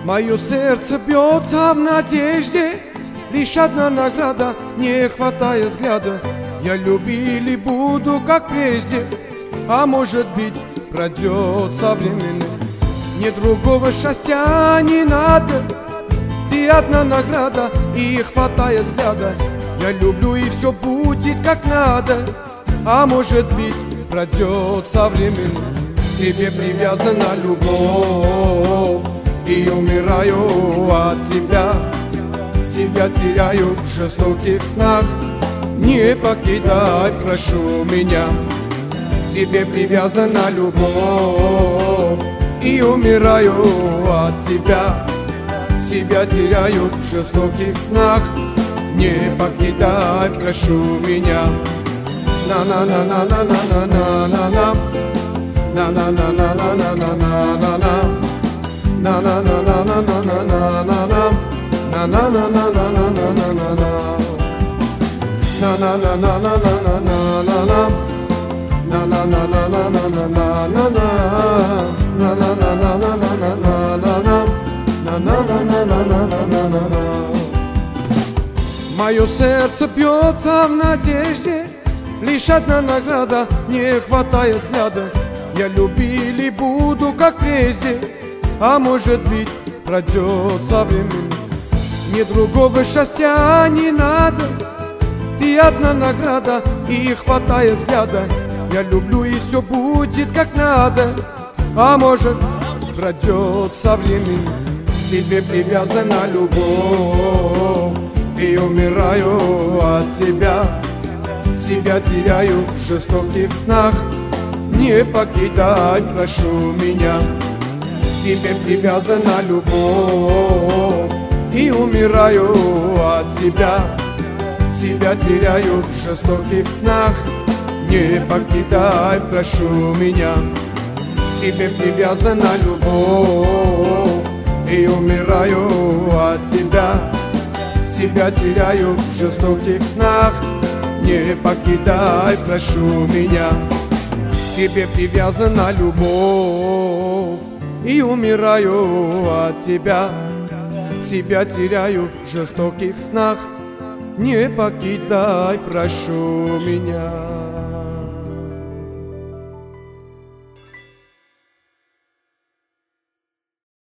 Мое сердце бьется в надежде, лишь одна награда, не хватает взгляда. Я любил и буду, как прежде, а может быть, пройдет со временем. Мне другого счастья не надо, ты одна награда, и хватает взгляда. Я люблю, и все будет как надо, а может быть, пройдет со временем. К тебе привязана любовь, и умираю от тебя. Себя теряю в жестоких снах. Не покидай, прошу меня. К тебе привязана любовь, и умираю от тебя. Себя теряю в жестоких снах. Не покидай, прошу меня. На-на-на-на-на-на-на-на-на. На-на-на-на-на-на-на-на-на. На-на-на-на-на-на-на-на-на. На-на-на-на-на-на-на-на-на. На-на-на-на-на-на-на-на-на. На-на-на-на-на-на-на-на-на. На-на-на-на-на-на-на-на-на. На-на-на-на-на-на-на-на. Мое сердце бьется в надежде, лишь одна награда, не хватает взгляда. Я любил и буду, как прежде, а может быть, пройдет со временем. Мне другого счастья не надо, ты одна награда, и хватает взгляда. Я люблю, и все будет как надо, а может, пройдет со временем. К тебе привязана любовь, и умираю от тебя. Себя теряю в жестоких снах. Не покидай, прошу меня. К тебе привязана любовь, и умираю от тебя. Себя теряю в жестоких снах. Не покидай, прошу меня. К тебе привязана любовь, и умираю от тебя. Себя теряю в жестоких снах. Не покидай, прошу меня. К тебе привязана любовь, и умираю от тебя. Себя теряю в жестоких снах. Не покидай, прошу меня.